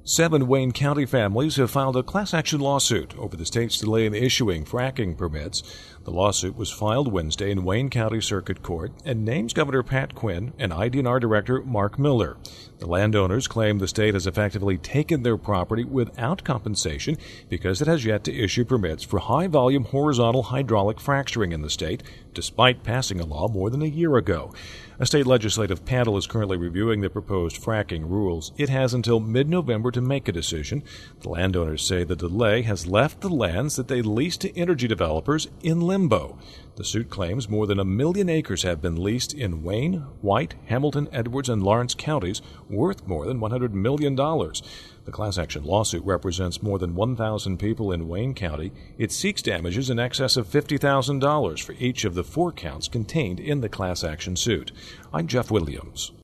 7 Wayne County families have filed a class action lawsuit over the state's delay in issuing fracking permits. The lawsuit was filed Wednesday in Wayne County Circuit Court and names Governor Pat Quinn and ID&R Director Mark Miller. The landowners claim the state has effectively taken their property without compensation because it has yet to issue permits for high-volume horizontal hydraulic fracturing in the state, despite passing a law more than a year ago. A state legislative panel is currently reviewing the proposed fracking rules. It has until mid-November to make a decision. The landowners say the delay has left the lands that they leased to energy developers in limbo. The suit claims more than 1 million acres have been leased in Wayne, White, Hamilton, Edwards, and Lawrence counties, worth more than $100 million. The class action lawsuit represents more than 1,000 people in Wayne County. It seeks damages in excess of $50,000 for each of the 4 counts contained in the class action suit. I'm Jeff Williams.